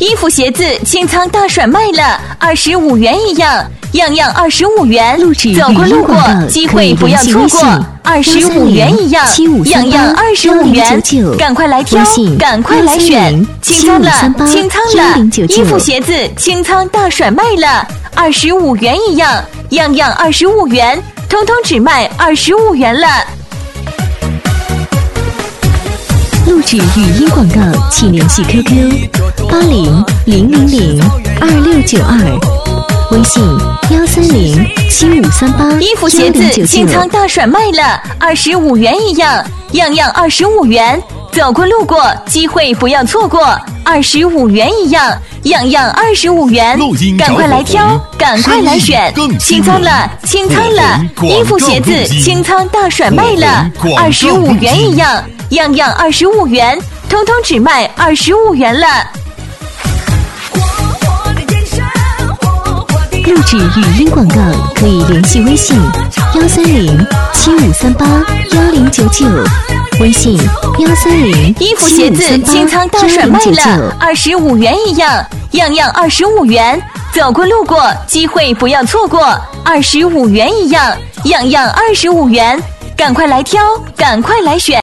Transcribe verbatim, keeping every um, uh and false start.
衣服鞋子清仓大甩卖了，二十五元一样，样样二十五元。走过路过，机会不要错过，二十五元一样，样样二十五元，赶快来挑，赶快来选，清仓了，清仓了！衣服鞋子清仓大甩卖了，二十五元一样，样样二十五元，通通只卖二十五元了。 录制语音广告，请联系 Q Q 八零零零零二六九二，微信幺三零七五三八。 衣服鞋子清仓大甩卖了，二十五元一样，样样二十五元。走过路过，机会不要错过，二十五元一样，样样二十五元，赶快来挑，赶快来选，清仓了，清仓了！衣服鞋子清仓大甩卖了，二十五元一样，样样二十五元，通通只卖二十五元了。 录制语音广告可以联系微信幺三零七五三八幺零九九，微信幺三零衣服鞋子清仓大甩卖了，二十五元一样，样样二十五元。走过路过，机会不要错过，二十五元一样，样样二十五元，赶快来挑，赶快来选。